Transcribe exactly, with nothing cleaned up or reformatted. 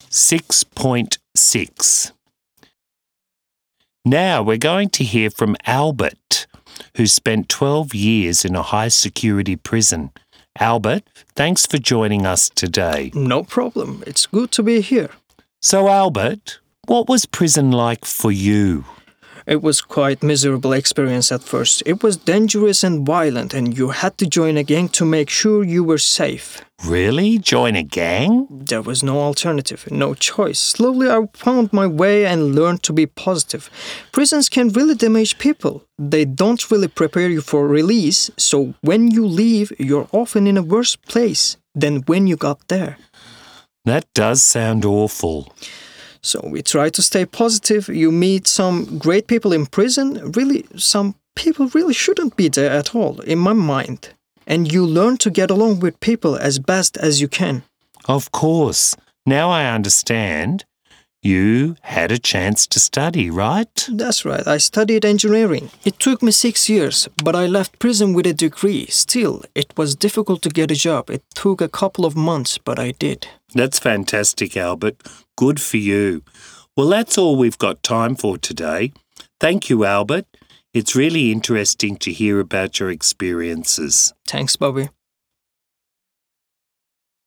six point six. Now we're going to hear from Albert, who spent twelve years in a high-security prison. Albert, thanks for joining us today. No problem. It's good to be here. So, Albert, what was prison like for you? It was quite miserable experience at first. It was dangerous and violent, and you had to join a gang to make sure you were safe. Really? Join a gang? There was no alternative, no choice. Slowly I found my way and learned to be positive. Prisons can really damage people. They don't really prepare you for release, so when you leave, you're often in a worse place than when you got there. That does sound awful. So we try to stay positive. You meet some great people in prison. Really, some people really shouldn't be there at all, in my mind. And you learn to get along with people as best as you can. Of course. Now I understand. You had a chance to study, right? That's right. I studied engineering. It took me six years, but I left prison with a degree. Still, it was difficult to get a job. It took a couple of months, but I did. That's fantastic, Albert. Good for you. Well, that's all we've got time for today. Thank you, Albert. It's really interesting to hear about your experiences. Thanks, Bobby.